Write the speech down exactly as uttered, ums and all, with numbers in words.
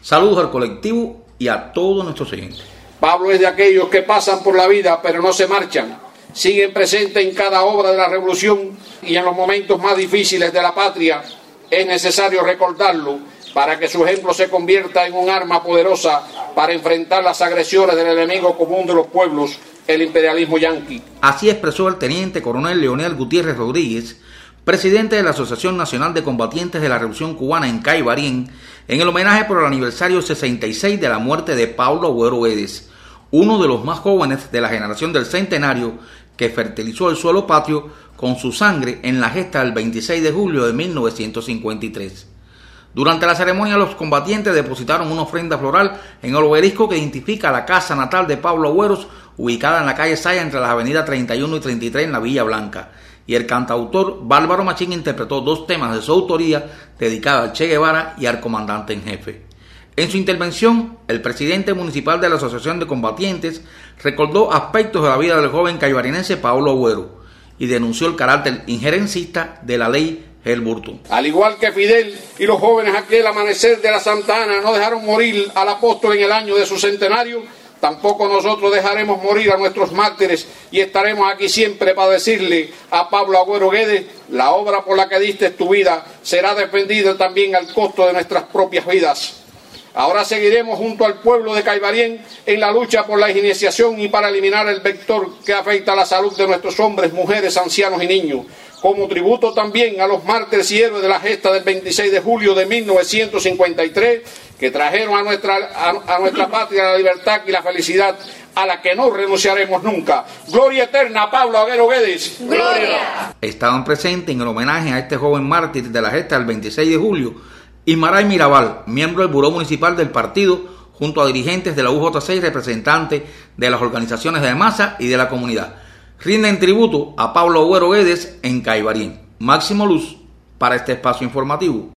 Saludos al colectivo y a todos nuestros oyentes. Pablo es de aquellos que pasan por la vida pero no se marchan, siguen presentes en cada obra de la revolución y en los momentos más difíciles de la patria es necesario recordarlo para que su ejemplo se convierta en un arma poderosa para enfrentar las agresiones del enemigo común de los pueblos, el imperialismo yanqui. Así expresó el teniente coronel Leonel Gutiérrez Rodríguez, presidente de la Asociación Nacional de Combatientes de la Revolución Cubana en Caibarien, en el homenaje por el aniversario sesenta y seis de la muerte de Pablo Agüero Guedes, uno de los más jóvenes de la generación del centenario que fertilizó el suelo patrio con su sangre en la gesta del veintiséis de julio de mil novecientos cincuenta y tres. Durante la ceremonia, los combatientes depositaron una ofrenda floral en el obelisco que identifica la casa natal de Pablo Agüeros, ubicada en la calle Saya entre las avenidas treinta y uno y treinta y tres en la Villa Blanca, y el cantautor Bárbaro Machín interpretó dos temas de su autoría dedicados al Che Guevara y al comandante en jefe. En su intervención, el presidente municipal de la Asociación de Combatientes recordó aspectos de la vida del joven caibarinense Pablo Agüero y denunció el carácter injerencista de la ley Helburton. Al igual que Fidel y los jóvenes aquel amanecer de la Santa Ana no dejaron morir al apóstol en el año de su centenario, tampoco nosotros dejaremos morir a nuestros mártires y estaremos aquí siempre para decirle a Pablo Agüero Guedes: la obra por la que diste tu vida será defendida también al costo de nuestras propias vidas. Ahora seguiremos junto al pueblo de Caibarien en la lucha por la higienización y para eliminar el vector que afecta a la salud de nuestros hombres, mujeres, ancianos y niños, como tributo también a los mártires y héroes de la gesta del veintiséis de julio de mil novecientos cincuenta y tres, que trajeron a nuestra, a, a nuestra patria la libertad y la felicidad, a la que no renunciaremos nunca. Gloria eterna a Pablo Agüero Guedes. ¡Gloria! Estaban presentes en el homenaje a este joven mártir de la gesta del veintiséis de julio, Ismaray Mirabal, miembro del Buró Municipal del partido, junto a dirigentes de la U J C y representantes de las organizaciones de masa y de la comunidad. Rinden tributo a Pablo Agüero Guedes en Caibarien. Máximo Luz para este espacio informativo.